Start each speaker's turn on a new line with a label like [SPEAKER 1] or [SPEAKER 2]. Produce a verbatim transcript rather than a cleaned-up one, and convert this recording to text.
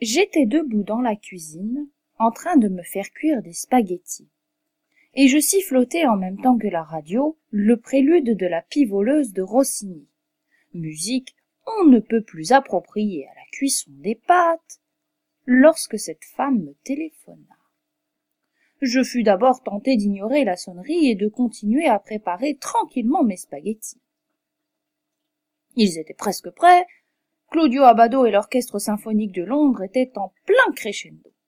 [SPEAKER 1] J'étais debout dans la cuisine, en train de me faire cuire des spaghettis, et je sifflotais en même temps que la radio le prélude de la Pivoleuse de Rossini, musique on ne peut plus appropriée à la cuisson des pâtes, lorsque cette femme me téléphona. Je fus d'abord tenté d'ignorer la sonnerie et de continuer à préparer tranquillement mes spaghettis. Ils étaient presque prêts. Claudio Abbado et l'orchestre symphonique de Londres étaient en plein crescendo.